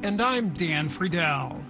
And I'm Dan Friedel.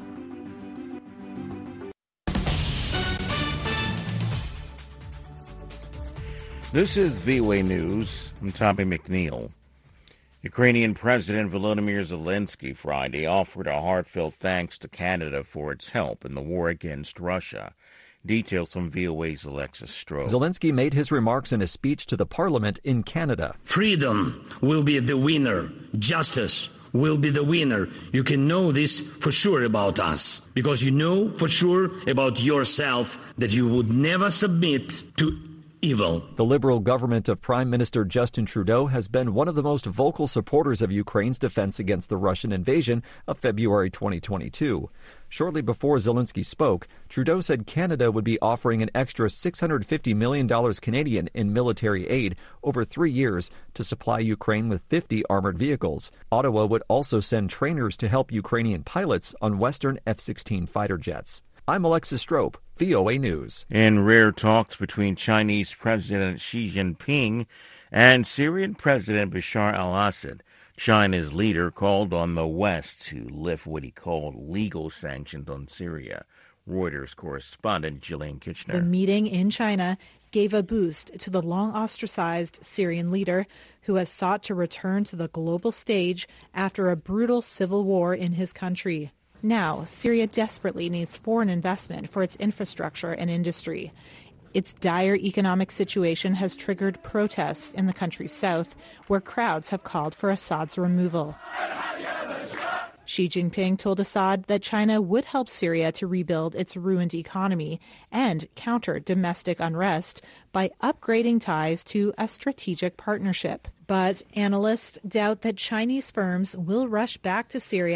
This is VOA News. I'm Tommy McNeil. Ukrainian President Volodymyr Zelensky Friday offered a heartfelt thanks to Canada for its help in the war against Russia. Details from VOA's Alexis Stroh. Zelensky made his remarks in a speech to the parliament in Canada. Freedom will be the winner. Justice will be the winner. You can know this for sure about us, because you know for sure about yourself that you would never submit to evil. The Liberal government of Prime Minister Justin Trudeau has been one of the most vocal supporters of Ukraine's defense against the Russian invasion of February 2022. Shortly before Zelensky spoke, Trudeau said Canada would be offering an extra $650 million Canadian in military aid over 3 years to supply Ukraine with 50 armored vehicles. Ottawa would also send trainers to help Ukrainian pilots on Western F-16 fighter jets. I'm Alexis Stroh, VOA News. In rare talks between Chinese President Xi Jinping and Syrian President Bashar al-Assad, China's leader called on the West to lift what he called legal sanctions on Syria. Reuters correspondent Gillian Kitchener. The meeting in China gave a boost to the long-ostracized Syrian leader, who has sought to return to the global stage after a brutal civil war in his country. Now, Syria desperately needs foreign investment for its infrastructure and industry. Its dire economic situation has triggered protests in the country's south, where crowds have called for Assad's removal. Xi Jinping told Assad that China would help Syria to rebuild its ruined economy and counter domestic unrest by upgrading ties to a strategic partnership. But analysts doubt that Chinese firms will rush back to Syria